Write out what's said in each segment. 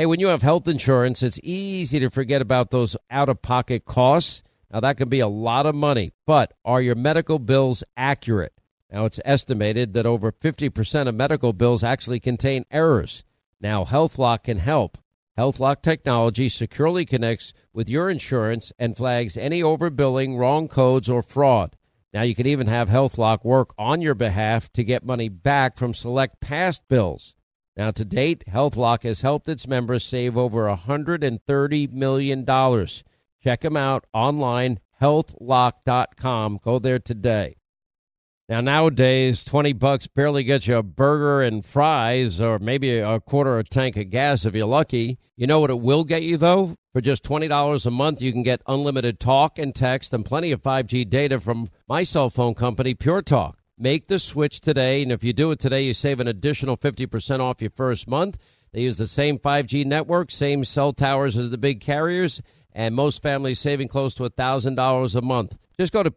Hey, when you have health insurance, it's easy to forget about those out-of-pocket costs. Now, that can be a lot of money, but are your medical bills accurate? Now, it's estimated that over 50% of medical bills actually contain errors. Now, HealthLock can help. HealthLock technology securely connects with your insurance and flags any overbilling, wrong codes, or fraud. Now, you can even have HealthLock work on your behalf to get money back from select past bills. Now, to date, HealthLock has helped its members save over $130 million. Check them out online, healthlock.com. Go there today. Now, nowadays, $20 barely gets you a burger and fries or maybe a quarter of a tank of gas if you're lucky. You know what it will get you, though? For just $20 a month, you can get unlimited talk and text and plenty of 5G data from my cell phone company, Pure Talk. Make the switch today, and if you do it today, you save an additional 50% off your first month. They use the same 5G network, same cell towers as the big carriers, and most families saving close to $1,000 a month. Just go to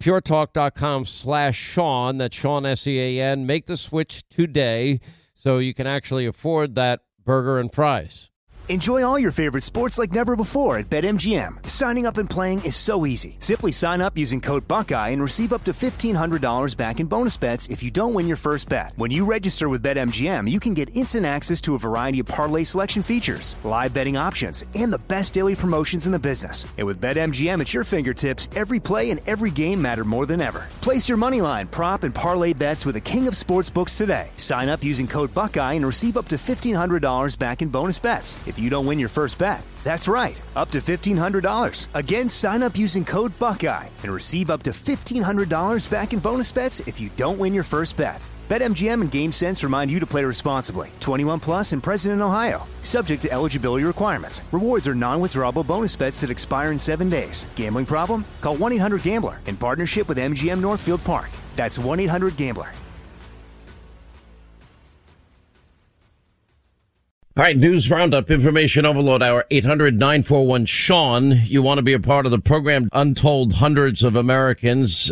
puretalk.com/Sean, that's Sean, S-E-A-N. Make the switch today so you can actually afford that burger and fries. Enjoy all your favorite sports like never before at BetMGM. Signing up and playing is so easy. Simply sign up using code Buckeye and receive up to $1,500 back in bonus bets if you don't win your first bet. When you register with BetMGM, you can get instant access to a variety of parlay selection features, live betting options, and the best daily promotions in the business. And with BetMGM at your fingertips, every play and every game matter more than ever. Place your moneyline, prop, and parlay bets with the king of sportsbooks today. Sign up using code Buckeye and receive up to $1,500 back in bonus bets if you don't win your first bet. That's right, up to $1,500. Again, sign up using code Buckeye and receive up to $1,500 back in bonus bets if you don't win your first bet. BetMGM and GameSense remind you to play responsibly. 21 plus and present in Ohio. Subject to eligibility requirements. Rewards are non-withdrawable bonus bets that expire in 7 days. Gambling problem? Call 1-800-GAMBLER in partnership with MGM Northfield Park. That's 1-800-GAMBLER. All right, news roundup, information overload hour, 800-941-SEAN. You want to be a part of the program. Untold hundreds of Americans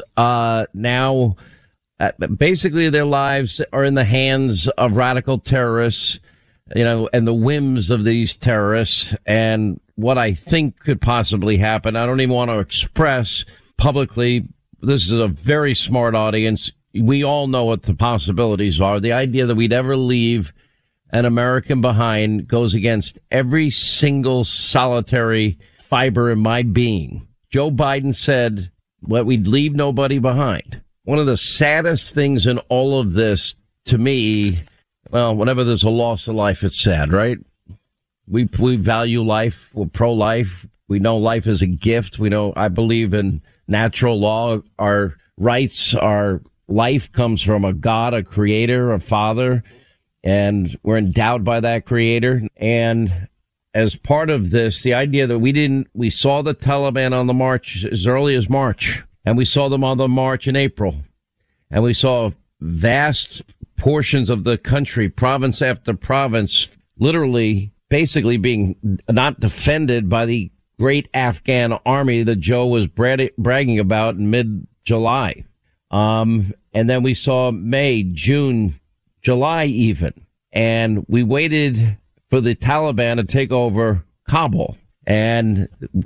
now, basically their lives are in the hands of radical terrorists, you know, and the whims of these terrorists and what I think could possibly happen. I don't even want to express publicly. This is a very smart audience. We all know what the possibilities are. The idea that we'd ever leave an American behind goes against every single solitary fiber in my being. Joe Biden said, well, we'd leave nobody behind. One of the saddest things in all of this, to me, well, whenever there's a loss of life, it's sad, right? We value life. We're pro-life. We know life is a gift. We know, I believe in natural law. Our rights, our life comes from a God, a creator, a father. And we're endowed by that creator. And as part of this, the idea that we saw the Taliban on the march as early as March, and we saw them on the march in April, and we saw vast portions of the country, province after province, literally basically being not defended by the great Afghan army that Joe was bragging about in mid-July. And then we saw May, June, July even, and we waited for the Taliban to take over Kabul. And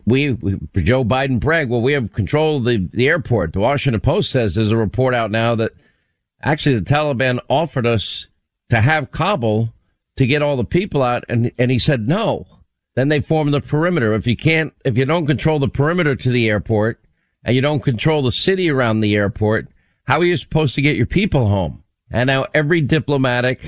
Joe Biden bragged, well, we have control of the airport. The Washington Post says there's a report out now that actually the Taliban offered us to have Kabul to get all the people out, and he said no. Then they formed the perimeter. If you don't control the perimeter to the airport and you don't control the city around the airport, how are you supposed to get your people home? And now every diplomat,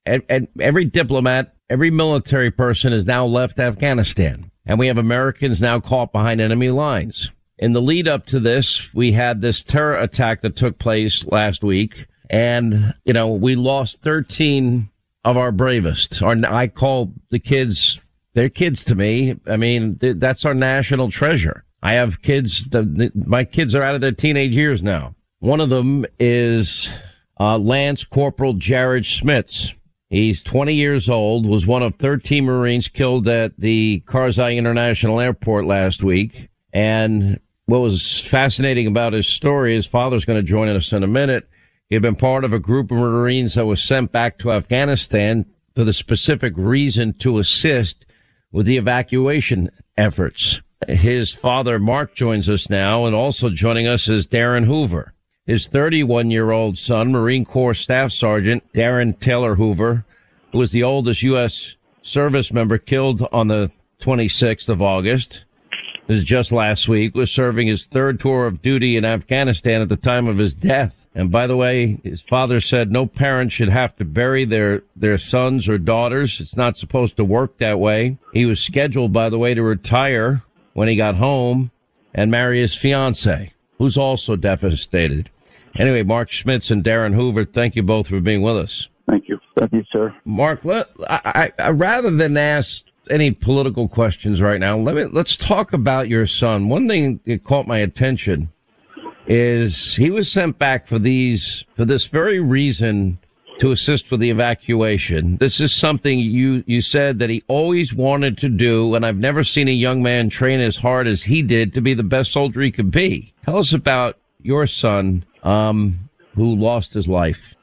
every military person has now left Afghanistan. And we have Americans now caught behind enemy lines. In the lead up to this, we had this terror attack that took place last week. And, you know, we lost 13 of our bravest. I call the kids, they're kids to me. I mean, that's our national treasure. I have kids, my kids are out of their teenage years now. One of them is Lance Corporal Jared Schmitz. He's 20 years old, was one of 13 Marines killed at the Karzai International Airport last week. And what was fascinating about his story, his father's going to join us in a minute. He had been part of a group of Marines that was sent back to Afghanistan for the specific reason to assist with the evacuation efforts. His father, Mark, joins us now, and also joining us is Darren Hoover. His 31-year-old son, Marine Corps Staff Sergeant Darren Taylor Hoover, who was the oldest U.S. service member killed on the 26th of August, this is just last week, was serving his third tour of duty in Afghanistan at the time of his death. And by the way, his father said no parent should have to bury their sons or daughters. It's not supposed to work that way. He was scheduled, by the way, to retire when he got home and marry his fiancée, who's also devastated. Anyway, Mark Schmitz and Darren Hoover, thank you both for being with us. Thank you. Thank you, sir. Mark, I rather than ask any political questions right now, let's talk about your son. One thing that caught my attention is he was sent back for this very reason, to assist with the evacuation. This is something you said that he always wanted to do, and I've never seen a young man train as hard as he did to be the best soldier he could be. Tell us about your son, who lost his life.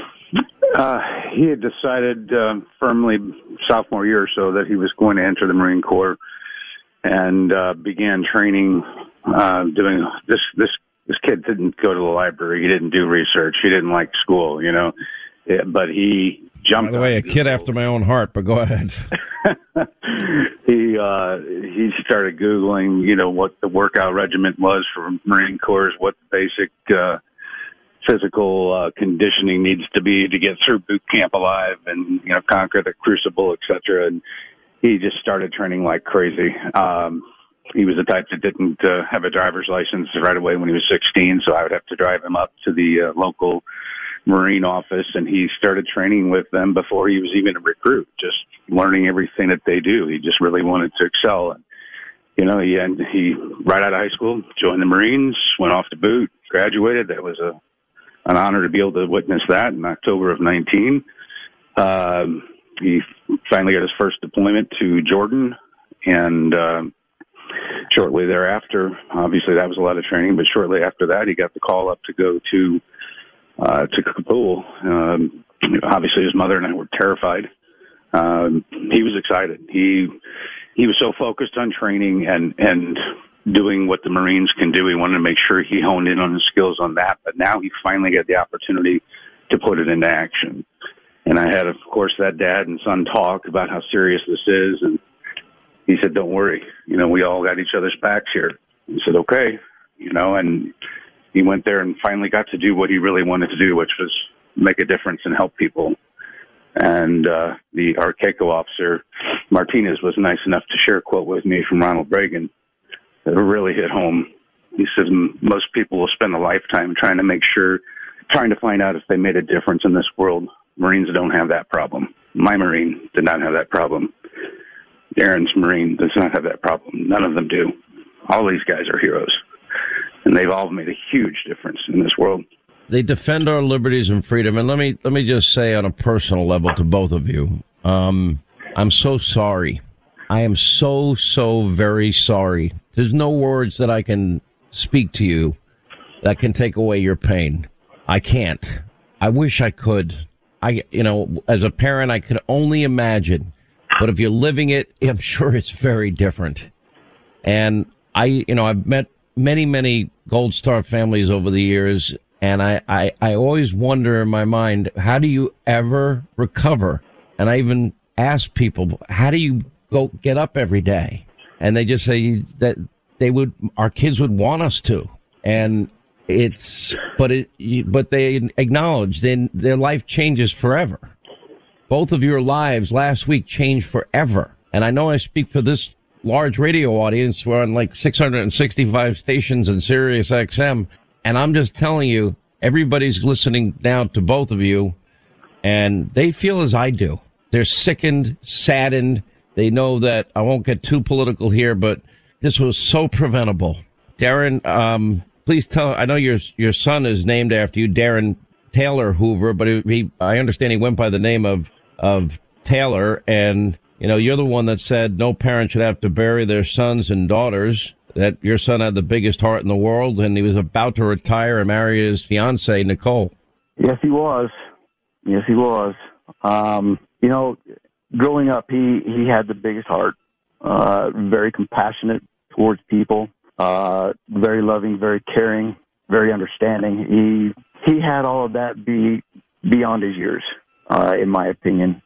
He had decided firmly sophomore year or so that he was going to enter the Marine Corps, and began training, doing this. This kid didn't go to the library. He didn't do research. He didn't like school, but he jumped. By the way, a kid after my own heart, but go ahead. He started Googling, what the workout regimen was for Marine Corps, what the basic physical conditioning needs to be to get through boot camp alive and, conquer the crucible, et cetera. And he just started training like crazy. He was the type that didn't have a driver's license right away when he was 16, so I would have to drive him up to the local Marine office, and he started training with them before he was even a recruit, just learning everything that they do. He just really wanted to excel. And, he right out of high school, joined the Marines, went off to boot, graduated. That was an honor to be able to witness that in October of 19. He finally got his first deployment to Jordan, and shortly thereafter, obviously that was a lot of training, but shortly after that, he got the call up to go to Kabul. Obviously his mother and I were terrified. He was excited. He was so focused on training and doing what the Marines can do. He wanted to make sure he honed in on his skills on that, but now he finally got the opportunity to put it into action. And I had, of course, that dad and son talk about how serious this is, and he said, "Don't worry, we all got each other's backs here." He said, "Okay," and he went there and finally got to do what he really wanted to do, which was make a difference and help people. And our KECO officer, Martinez, was nice enough to share a quote with me from Ronald Reagan that really hit home. He says, most people will spend a lifetime trying to find out if they made a difference in this world. Marines don't have that problem. My Marine did not have that problem. Darren's Marine does not have that problem. None of them do. All these guys are heroes, and they've all made a huge difference in this world. They defend our liberties and freedom. And let me just say on a personal level to both of you, I'm so sorry. I am so very sorry. There's no words that I can speak to you that can take away your pain. I can't. I wish I could. As a parent, I could only imagine. But if you're living it, I'm sure it's very different. And I've met many Gold Star families over the years, and I always wonder in my mind, how do you ever recover? And I even ask people, how do you go get up every day? And they just say that our kids would want us to. And but they acknowledge then their life changes forever. Both of your lives last week changed forever. And I know I speak for this large radio audience. We're on like 665 stations in Sirius XM. And I'm just telling you, everybody's listening now to both of you, and they feel as I do. They're sickened, saddened. They know that I won't get too political here, but this was so preventable. Darren, please tell. I know your son is named after you, Darren Taylor Hoover, but I understand he went by the name of Taylor, and you're the one that said no parent should have to bury their sons and daughters. That your son had the biggest heart in the world, and he was about to retire and marry his fiancée, Nicole. Yes, he was. Growing up, he had the biggest heart. very compassionate towards people, very loving, very caring, very understanding. He had all of that beyond his years, in my opinion.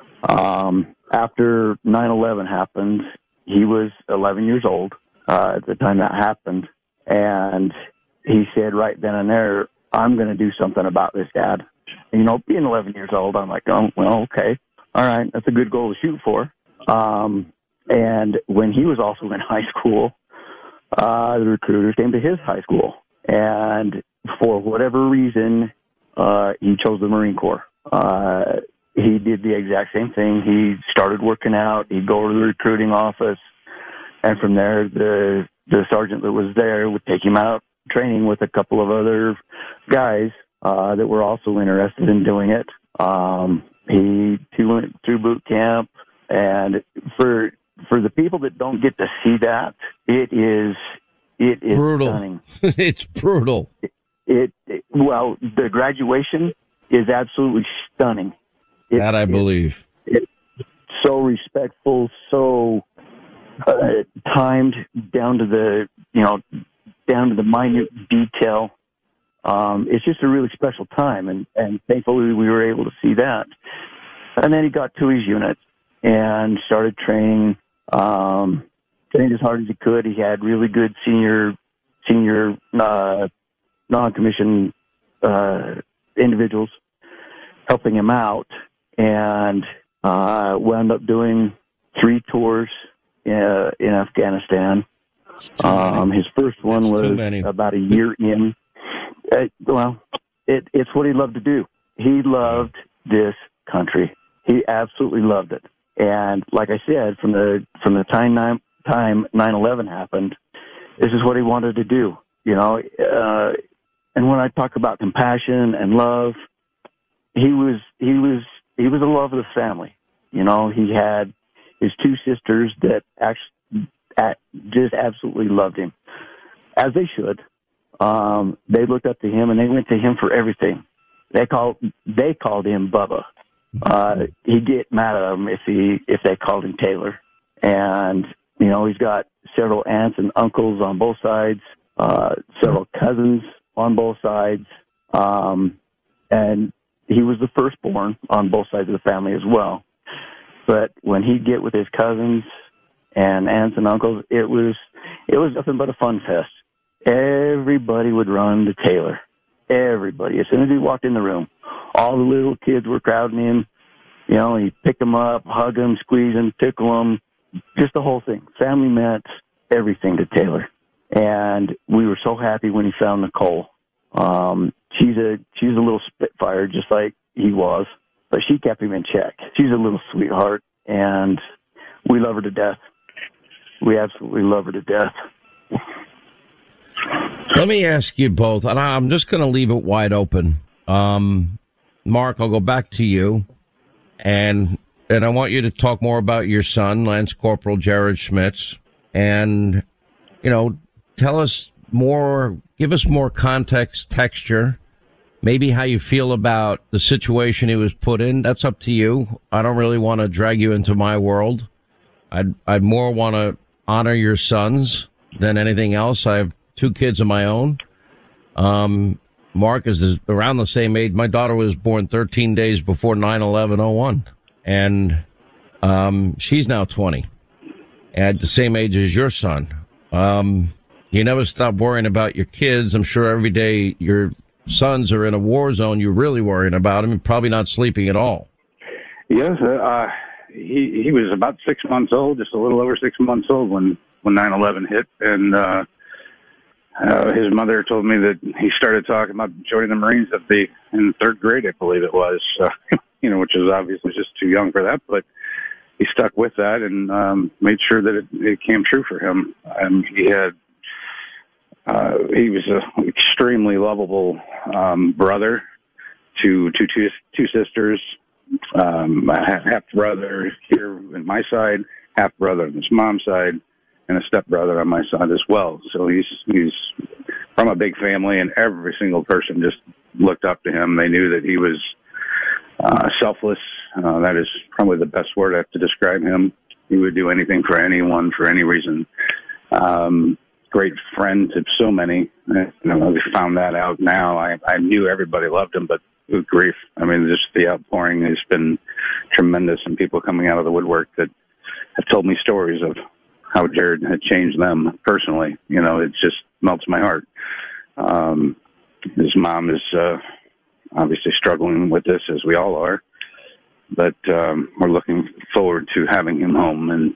After 9/11 happened, he was 11 years old at the time that happened, and he said right then and there, I'm going to do something about this, Dad. And, you know, being 11 years old, I'm like, oh, well, okay. All right, that's a good goal to shoot for. And when he was also in high school, the recruiters came to his high school. And for whatever reason, he chose the Marine Corps. He did the exact same thing. He started working out. He'd go to the recruiting office. And from there, the sergeant that was there would take him out training with a couple of other guys that were also interested in doing it. He went through boot camp. And for the people that don't get to see that, it is brutal. Stunning. It's brutal. Well, the graduation is absolutely stunning. That I believe. It's so respectful, so timed down to the minute detail. It's just a really special time, and thankfully we were able to see that. And then he got to his unit and started training. Trained as hard as he could. He had really good senior non-commissioned individuals helping him out, and wound up doing 3 tours in Afghanistan. His first one was about a year in. It's what he loved to do. He loved this country. He absolutely loved it. And like I said, from the time 9/11 happened, this is what he wanted to do, you know. And when I talk about compassion and love, he was the love of the family. You know, he had his 2 sisters that actually just absolutely loved him, as they should. They looked up to him and they went to him for everything. They called him Bubba. He'd get mad at them if they called him Taylor. And, you know, he's got several aunts and uncles on both sides, several cousins on both sides. And he was the firstborn on both sides of the family as well. But when he'd get with his cousins and aunts and uncles, it was nothing but a fun fest. Everybody would run to Taylor. Everybody. As soon as he walked in the room, all the little kids were crowding in. You know, he'd pick them up, hug them, squeeze them, tickle them, just the whole thing. Family meant everything to Taylor. And we were so happy when he found Nicole. She's a little spitfire, just like he was, but she kept him in check. She's a little sweetheart, and we love her to death. We absolutely love her to death. Let me ask you both, and I'm just going to leave it wide open. Mark, I'll go back to you, and I want you to talk more about your son, Lance Corporal Jared Schmitz, and, you know, tell us more, give us more context, texture, maybe how you feel about the situation he was put in. That's up to you. I don't really want to drag you into my world. I'd more want to honor your sons than anything else. I have 2 kids of my own. Mark is around the same age. My daughter was born 13 days before 9/11/01, and she's now 20, at the same age as your son. You never stop worrying about your kids. I'm sure every day your sons are in a war zone, you're really worrying about them and probably not sleeping at all. Yes, he was about 6 months old, just a little over 6 months old when 9/11 hit, and his mother told me that he started talking about joining the Marines in 3rd grade, I believe it was, you know, which is obviously just too young for that, but he stuck with that and made sure that it came true for him. And he was an extremely lovable brother to 2 sisters, half brother here on my side, half brother on his mom's side, and a stepbrother on my side as well. So he's from a big family, and every single person just looked up to him. They knew that he was selfless. That is probably the best word I have to describe him. He would do anything for anyone for any reason. Great friend to so many. We found that out now. I knew everybody loved him, but good grief. I mean, just the outpouring has been tremendous, and people coming out of the woodwork that have told me stories of how Jared had changed them personally. It just melts my heart. His mom is obviously struggling with this, as we all are, but we're looking forward to having him home. And,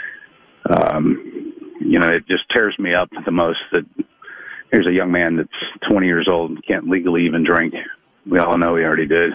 it just tears me up the most that here's a young man that's 20 years old and can't legally even drink. We all know he already did.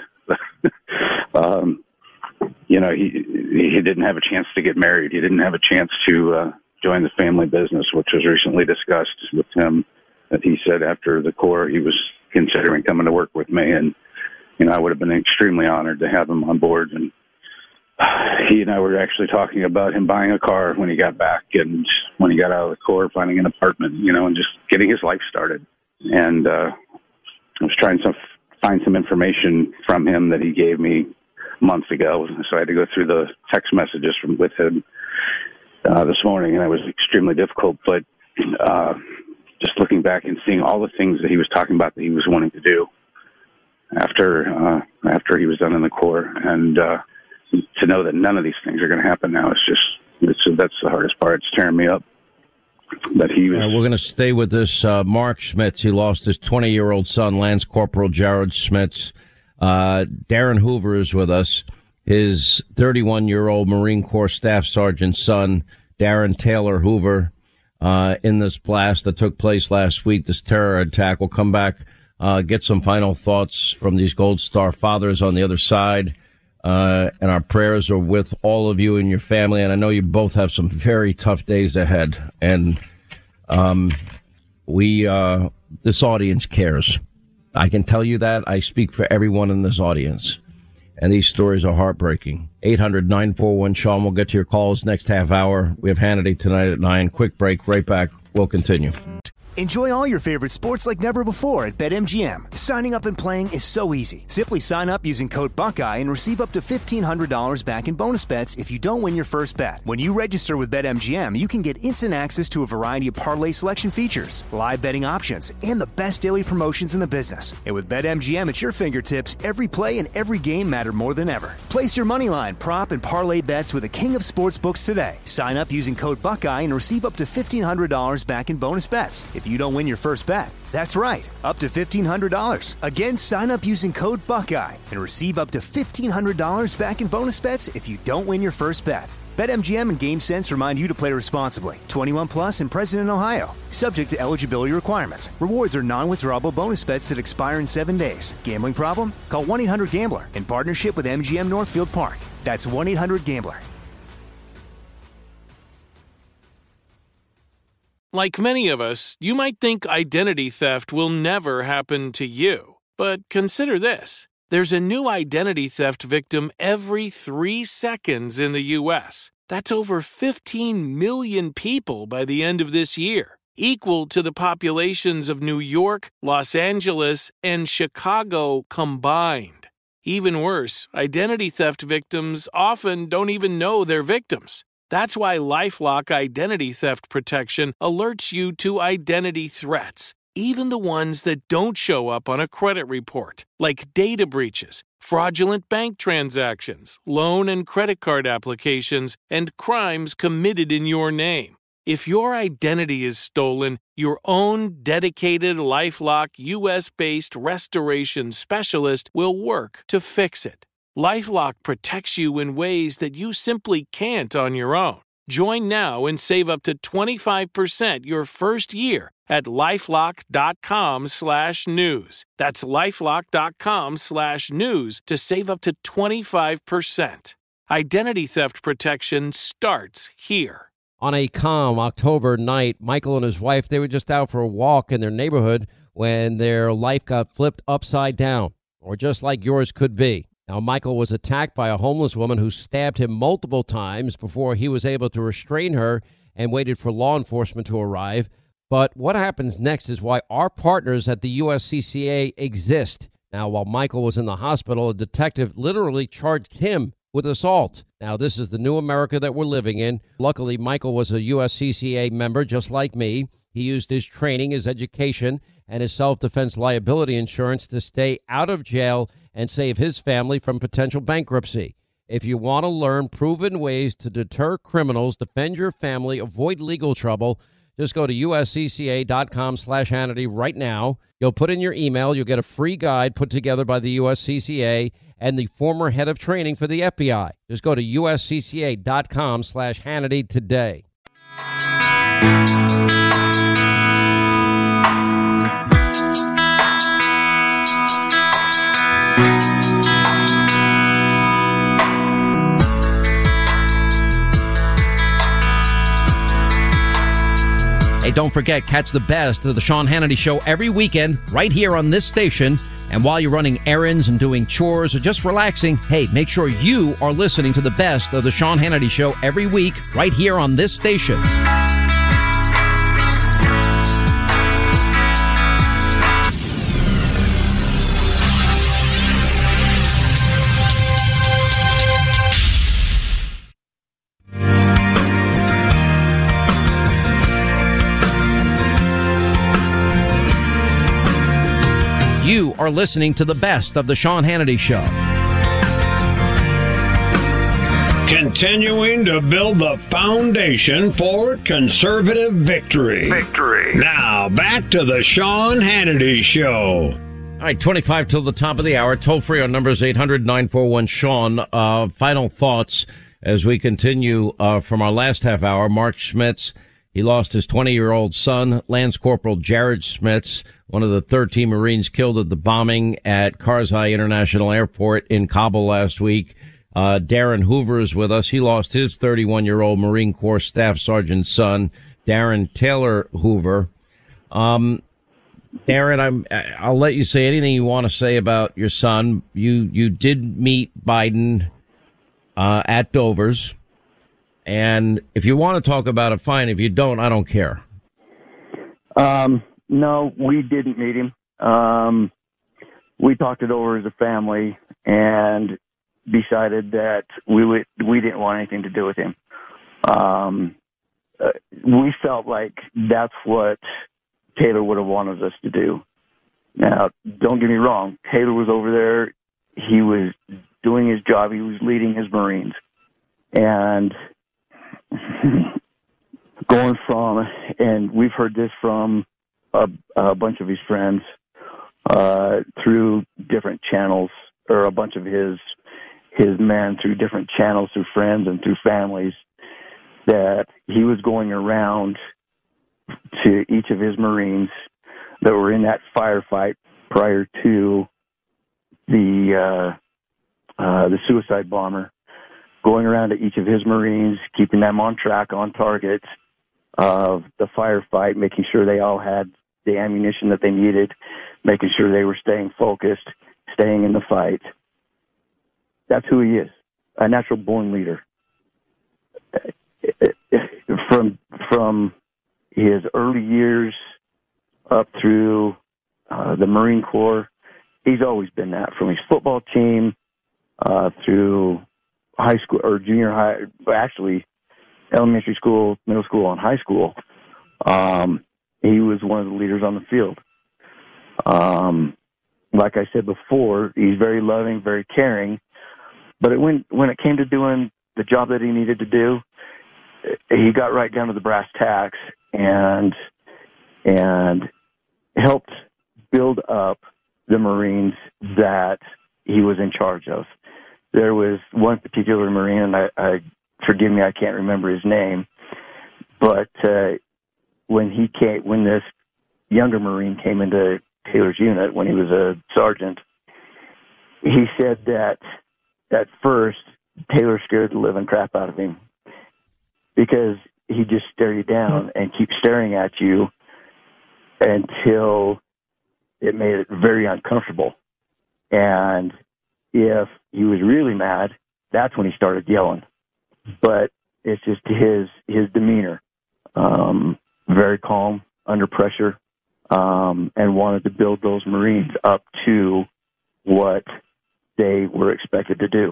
He didn't have a chance to get married. He didn't have a chance to join the family business, which was recently discussed with him. That he said after the Corps he was considering coming to work with me, and I would have been extremely honored to have him on board. And he and I were actually talking about him buying a car when he got back, and when he got out of the Corps, finding an apartment, and just getting his life started. And I was trying to find some information from him that he gave me months ago, so I had to go through the text messages with him this morning, and it was extremely difficult. But just looking back and seeing all the things that he was talking about that he was wanting to do after he was done in the Corps, and to know that none of these things are going to happen now, that's the hardest part. It's tearing me up. But he was. We're going to stay with this. Mark Schmitz, he lost his 20-year-old son, Lance Corporal Jared Schmitz. Darren Hoover is with us. His 31-year-old Marine Corps Staff Sergeant son, Darren Taylor Hoover, in this blast that took place last week, this terror attack. We'll come back, get some final thoughts from these Gold Star fathers on the other side. And our prayers are with all of you and your family. And I know you both have some very tough days ahead. And this audience cares. I can tell you that. I speak for everyone in this audience. And these stories are heartbreaking. 800-941-SEAN. We'll get to your calls next half hour. We have Hannity tonight at 9. Quick break. Right back. We'll continue. Enjoy all your favorite sports like never before at BetMGM. Signing up and playing is so easy. Simply sign up using code Buckeye and receive up to $1,500 back in bonus bets if you don't win your first bet. When you register with BetMGM, you can get instant access to a variety of parlay selection features, live betting options, and the best daily promotions in the business. And with BetMGM at your fingertips, every play and every game matter more than ever. Place your moneyline, prop, and parlay bets with the king of sportsbooks today. Sign up using code Buckeye and receive up to $1,500 back in bonus bets if you don't win your first bet. That's right, up to $1,500. Again, sign up using code Buckeye and receive up to $1,500 back in bonus bets if you don't win your first bet. BetMGM and GameSense remind you to play responsibly. 21 plus and present in Ohio. Subject to eligibility requirements. Rewards are non-withdrawable bonus bets that expire in 7 days. Gambling problem? Call 1-800-GAMBLER in partnership with MGM Northfield Park. That's 1-800-GAMBLER. Like many of us, you might think identity theft will never happen to you. But consider this. There's a new identity theft victim every 3 seconds in the U.S. That's over 15 million people by the end of this year, equal to the populations of New York, Los Angeles, and Chicago combined. Even worse, identity theft victims often don't even know they're victims. That's why LifeLock Identity Theft Protection alerts you to identity threats, even the ones that don't show up on a credit report, like data breaches, fraudulent bank transactions, loan and credit card applications, and crimes committed in your name. If your identity is stolen, your own dedicated LifeLock U.S.-based restoration specialist will work to fix it. LifeLock protects you in ways that you simply can't on your own. Join now and save up to 25% your first year at LifeLock.com/news. That's LifeLock.com/news to save up to 25%. Identity theft protection starts here. On a calm October night, Michael and his wife, they were just out for a walk in their neighborhood when their life got flipped upside down, or just like yours could be. Now, Michael was attacked by a homeless woman who stabbed him multiple times before he was able to restrain her and waited for law enforcement to arrive. But what happens next is why our partners at the USCCA exist. Now, while Michael was in the hospital, a detective literally charged him with assault. Now, this is the new America that we're living in. Luckily, Michael was a USCCA member just like me. He used his training, his education, and his self-defense liability insurance to stay out of jail and save his family from potential bankruptcy. If you want to learn proven ways to deter criminals, defend your family, avoid legal trouble, just go to uscca.com/Hannity right now. You'll put in your email. You'll get a free guide put together by the USCCA and the former head of training for the FBI. Just go to uscca.com/Hannity today. Hey, don't forget, catch the best of the Sean Hannity Show every weekend right here on this station. And while you're running errands and doing chores or just relaxing, hey, make sure you are listening to the best of the Sean Hannity Show every week right here on this station. You are listening to the best of the Sean Hannity Show. Continuing to build the foundation for conservative victory. Now, back to the Sean Hannity Show. All right, 25 till the top of the hour. Toll free, our number is 800-941-SEAN. Final thoughts as we continue from our last half hour. Mark Schmitz, he lost his 20-year-old son, Lance Corporal Jared Schmitz, one of the 13 Marines killed at the bombing at Karzai International Airport in Kabul last week. Darren Hoover is with us. He lost his 31-year-old Marine Corps Staff Sergeant's son, Darren Taylor Hoover. Darren, I'll let you say anything you want to say about your son. You did meet Biden at Dover's. And if you want to talk about it, fine. If you don't, I don't care. No, we didn't meet him. We talked it over as a family and decided that we didn't want anything to do with him. We felt like that's what Taylor would have wanted us to do. Now, don't get me wrong. Taylor was over there. He was doing his job. He was leading his Marines. And and we've heard this from a bunch of his friends through different channels, or a bunch of his men through different channels, through friends and through families, that he was going around to each of his Marines that were in that firefight prior to the suicide bomber, going around to each of his Marines, keeping them on track, on target of the firefight, making sure they all had the ammunition that they needed, making sure they were staying focused, staying in the fight. That's who he is, a natural-born leader. From his early years up through the Marine Corps, he's always been that. From his football team through high school or junior high, actually elementary school, middle school, and high school, he was one of the leaders on the field. Like I said before, he's very loving, very caring. But when it came to doing the job that he needed to do, he got right down to the brass tacks and helped build up the Marines that he was in charge of. There was one particular Marine, and I forgive me, I can't remember his name, but when this younger Marine came into Taylor's unit when he was a sergeant, he said that at first Taylor scared the living crap out of him because he just stare you down and keep staring at you until it made it very uncomfortable. And if he was really mad, that's when he started yelling. But it's just his demeanor, very calm, under pressure, and wanted to build those Marines up to what they were expected to do.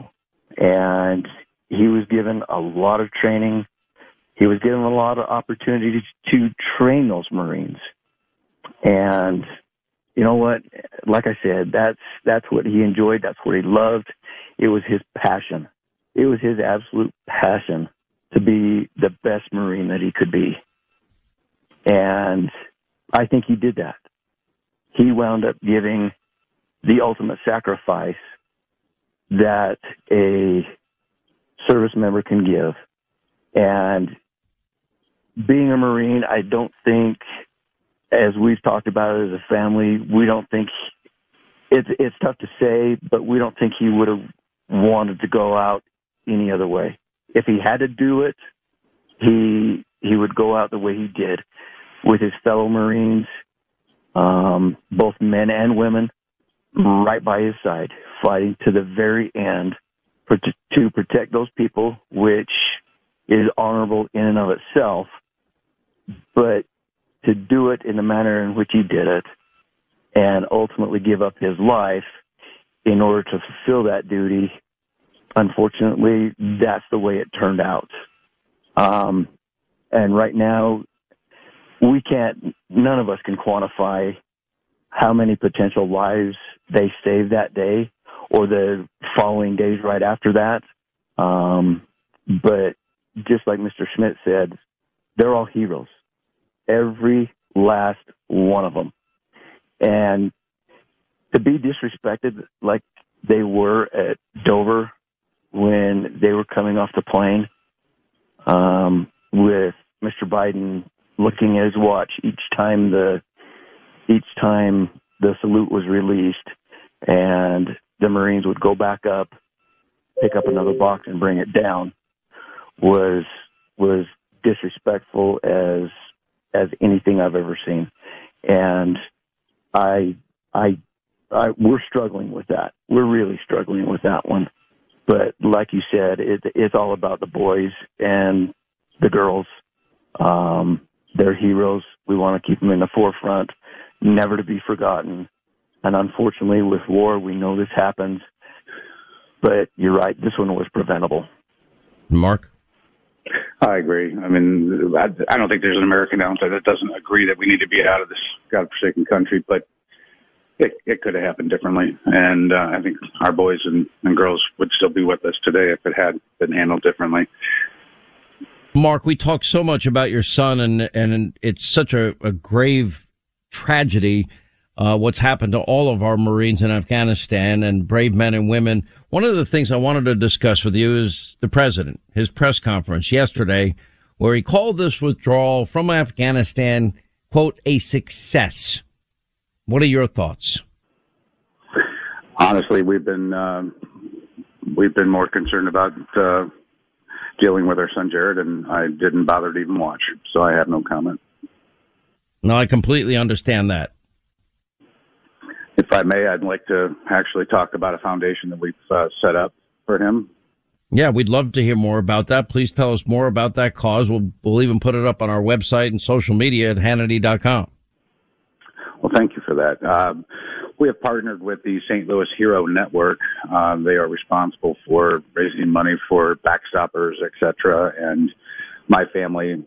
And he was given a lot of training. He was given a lot of opportunities to train those Marines. And you know what? Like I said, that's what he enjoyed. That's what he loved. It was his passion. It was his absolute passion to be the best Marine that he could be. And I think he did that. He wound up giving the ultimate sacrifice that a service member can give. And being a Marine, I don't think, as we've talked about it as a family, we don't think it's tough to say, but we don't think he would have wanted to go out any other way. If he had to do it, he would go out the way he did with his fellow Marines, both men and women, right by his side, fighting to the very end to protect those people, which is honorable in and of itself. But to do it in the manner in which he did it and ultimately give up his life in order to fulfill that duty, unfortunately, that's the way it turned out. And right now, none of us can quantify how many potential lives they saved that day or the following days right after that. But just like Mr. Schmidt said, they're all heroes. Every last one of them. And to be disrespected like they were at Dover when they were coming off the plane, with Mr. Biden looking at his watch each time the salute was released, and the Marines would go back up, pick up another box, and bring it down, was disrespectful as anything I've ever seen. And we're struggling with that. We're really struggling with that one. But like you said, it's all about the boys and the girls. They're heroes. We want to keep them in the forefront, never to be forgotten. And unfortunately, with war, we know this happens. But you're right, this one was preventable. Mark? I agree. I mean, I don't think there's an American out there that doesn't agree that we need to be out of this godforsaken country, but it could have happened differently. And I think our boys and girls would still be with us today if it had been handled differently. Mark, we talk so much about your son, and it's such a grave tragedy, what's happened to all of our Marines in Afghanistan and brave men and women. One of the things I wanted to discuss with you is the president, his press conference yesterday, where he called this withdrawal from Afghanistan, quote, a success. What are your thoughts? Honestly, we've been more concerned about dealing with our son Jared, and I didn't bother to even watch, so I have no comment. No, I completely understand that. If I may, I'd like to actually talk about a foundation that we've set up for him. Yeah, we'd love to hear more about that. Please tell us more about that cause. We'll even put it up on our website and social media at Hannity.com. Well, thank you for that. We have partnered with the St. Louis Hero Network. They are responsible for raising money for backstoppers, etc. And my family,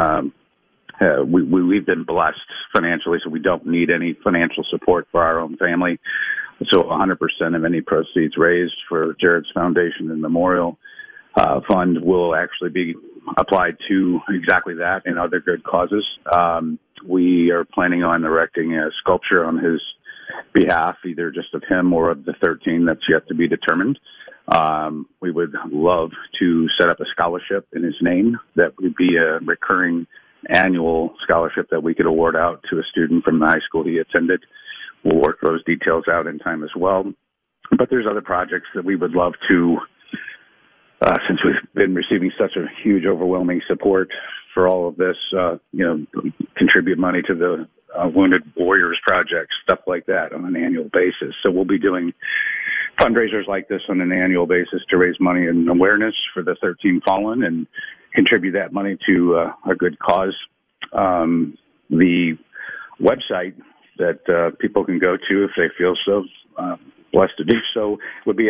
we've been blessed financially, so we don't need any financial support for our own family. So 100% of any proceeds raised for Jared's Foundation and Memorial Fund will actually be applied to exactly that and other good causes. We are planning on erecting a sculpture on his behalf, either just of him or of the 13 that's yet to be determined. We would love to set up a scholarship in his name that would be a recurring annual scholarship that we could award out to a student from the high school he attended. We'll work those details out in time as well. But there's other projects that we would love to, since we've been receiving such a huge, overwhelming support for all of this, contribute money to the Wounded Warriors Project, stuff like that on an annual basis. So we'll be doing fundraisers like this on an annual basis to raise money and awareness for the 13 fallen and contribute that money to a good cause. The website that people can go to if they feel so blessed to do so, would be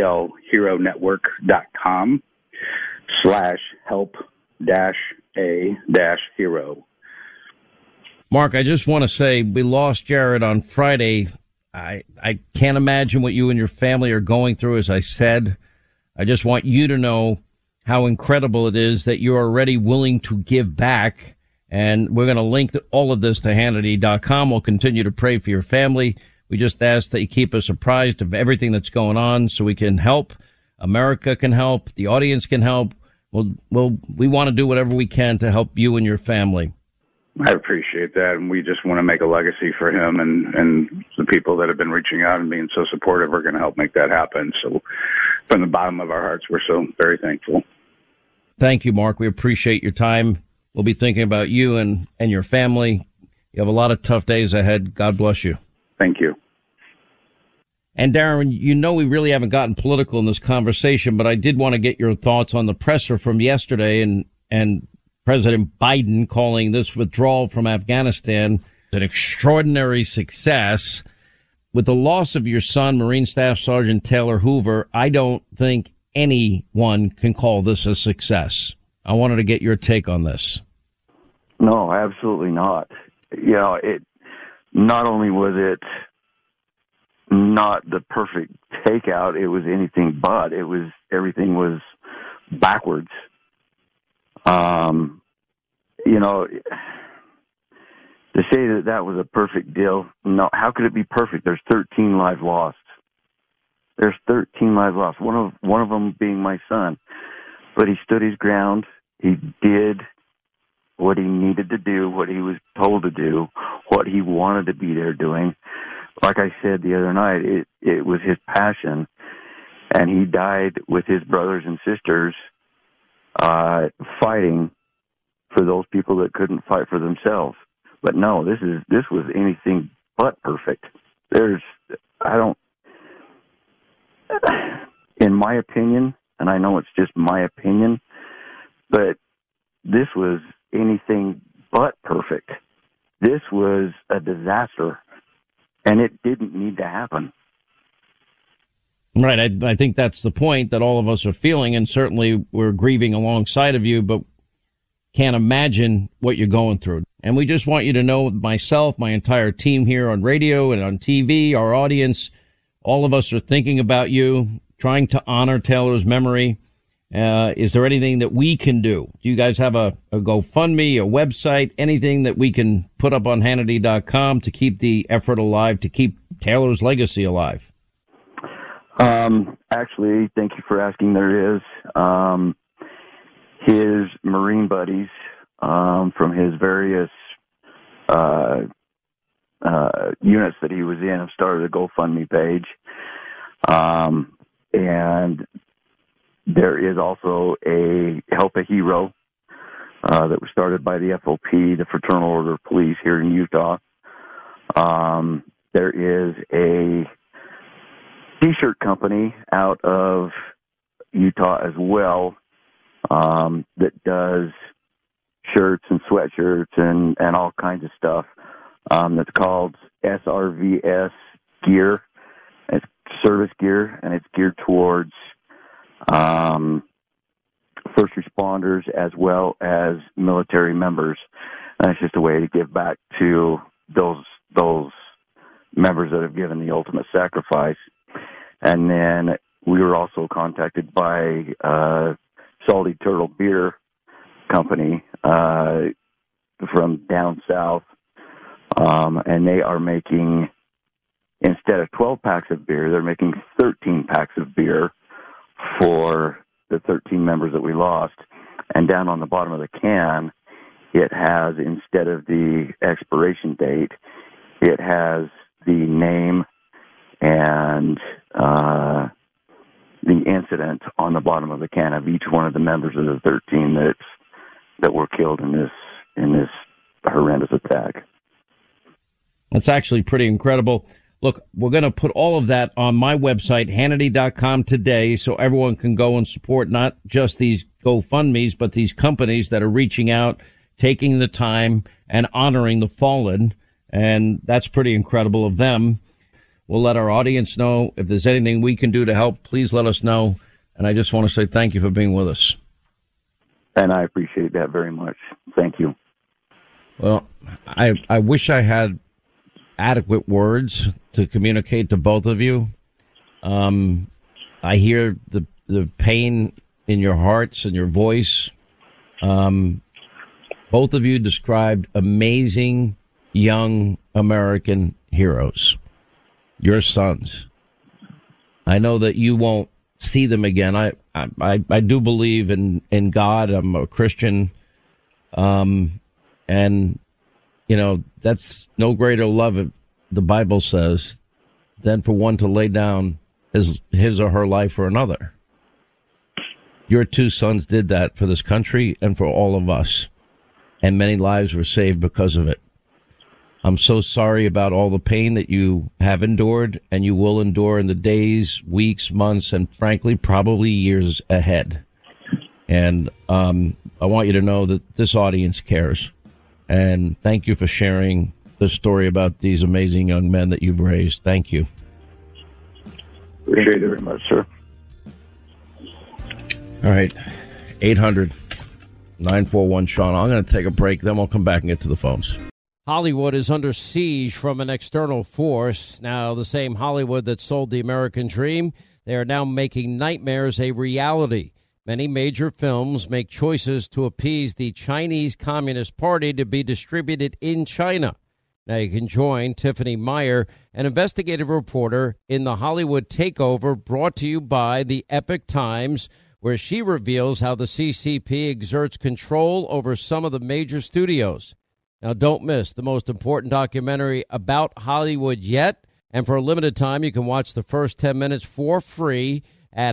stlheronetwork.com/help-a-hero. Mark, I just want to say we lost Jared on Friday. I can't imagine what you and your family are going through. As I said, I just want you to know how incredible it is that you're already willing to give back. And we're going to link all of this to Hannity.com. We'll continue to pray for your family. We just ask that you keep us apprised of everything that's going on so we can help. America can help. The audience can help. We want to do whatever we can to help you and your family. I appreciate that, and we just want to make a legacy for him, and the people that have been reaching out and being so supportive are going to help make that happen. So from the bottom of our hearts, we're so very thankful. Thank you, Mark. We appreciate your time. We'll be thinking about you and your family. You have a lot of tough days ahead. God bless you. Thank you. And Darren, you know we really haven't gotten political in this conversation, but I did want to get your thoughts on the presser from yesterday and President Biden calling this withdrawal from Afghanistan an extraordinary success. With the loss of your son, Marine Staff Sergeant Taylor Hoover, I don't think anyone can call this a success. I wanted to get your take on this. No, absolutely not. You know, not only was it not the perfect takeout, it was anything but. Everything was backwards. You know, to say that was a perfect deal, no, how could it be perfect? There's 13 lives lost. There's 13 lives lost. One of them being my son. But he stood his ground. He did what he needed to do, what he was told to do, what he wanted to be there doing. Like I said the other night, it was his passion, and he died with his brothers and sisters fighting for those people that couldn't fight for themselves. But no, this was anything but perfect. In my opinion, and I know it's just my opinion, but this was anything but perfect. This was a disaster, and it didn't need to happen. Right. I think that's the point that all of us are feeling, and certainly we're grieving alongside of you, but can't imagine what you're going through. And we just want you to know, myself, my entire team here on radio and on TV, our audience, all of us are thinking about you, trying to honor Taylor's memory. Is there anything that we can do? Do you guys have a GoFundMe, a website, anything that we can put up on Hannity.com to keep the effort alive, to keep Taylor's legacy alive? Actually, thank you for asking. There is. His Marine buddies from his various units that he was in have started a GoFundMe page. And there is also a Help a Hero that was started by the FOP, the Fraternal Order of Police here in Utah. There is a T-shirt company out of Utah as well that does shirts and sweatshirts and all kinds of stuff. That's called SRVS Gear. It's service gear, and it's geared towards first responders as well as military members. And it's just a way to give back to those members that have given the ultimate sacrifice. And then we were also contacted by Salty Turtle Beer Company from down south, and they are making, instead of 12 packs of beer, they're making 13 packs of beer for the 13 members that we lost. And down on the bottom of the can, it has, instead of the expiration date, it has the name and the incident on the bottom of the can of each one of the members of the 13 that were killed in this horrendous attack. That's actually pretty incredible. Look, we're going to put all of that on my website, Hannity.com, today, so everyone can go and support not just these GoFundMes, but these companies that are reaching out, taking the time, and honoring the fallen. And that's pretty incredible of them. We'll let our audience know. If there's anything we can do to help, please let us know. And I just want to say thank you for being with us. And I appreciate that very much. Thank you. Well, I wish I had adequate words to communicate to both of you. I hear the pain in your hearts and your voice. Both of you described amazing young American heroes, your sons. I know that you won't see them again. I do believe in God. I'm a Christian. And, you know, that's no greater love, the Bible says, than for one to lay down his or her life for another. Your two sons did that for this country and for all of us, and many lives were saved because of it. I'm so sorry about all the pain that you have endured and you will endure in the days, weeks, months, and frankly, probably years ahead. And I want you to know that this audience cares. And thank you for sharing the story about these amazing young men that you've raised. Thank you. Appreciate it very much, sir. All right. 800-941-SEAN. I'm going to take a break, then we'll come back and get to the phones. Hollywood is under siege from an external force. Now, the same Hollywood that sold the American dream, they are now making nightmares a reality. Many major films make choices to appease the Chinese Communist Party to be distributed in China. Now you can join Tiffany Meyer, an investigative reporter in the Hollywood Takeover, brought to you by the Epoch Times, where she reveals how the CCP exerts control over some of the major studios. Now don't miss the most important documentary about Hollywood yet. And for a limited time, you can watch the first 10 minutes for free at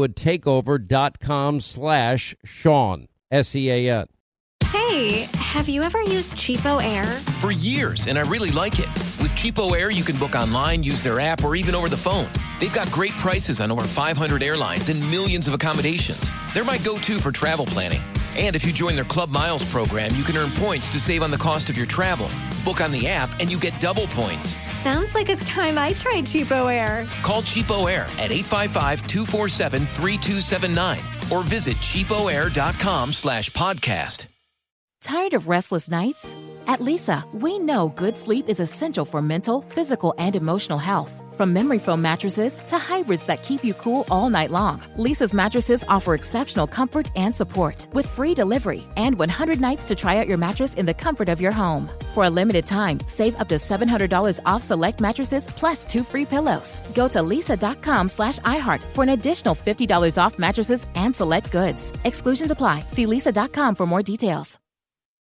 HollywoodTakeover.com/Sean, SEAN. Hey, have you ever used Cheapo Air? For years, and I really like it. With Cheapo Air, you can book online, use their app, or even over the phone. They've got great prices on over 500 airlines and millions of accommodations. They're my go-to for travel planning. And if you join their Club Miles program, you can earn points to save on the cost of your travel. Book on the app, and you get double points. Sounds like it's time I tried Cheapo Air. Call Cheapo Air at 855-247-3279 or visit cheapoair.com/podcast. Tired of restless nights? At Leesa, we know good sleep is essential for mental, physical, and emotional health. From memory foam mattresses to hybrids that keep you cool all night long, Leesa's mattresses offer exceptional comfort and support with free delivery and 100 nights to try out your mattress in the comfort of your home. For a limited time, save up to $700 off select mattresses plus 2 free pillows. Go to Leesa.com/iHeart for an additional $50 off mattresses and select goods. Exclusions apply. See Leesa.com for more details.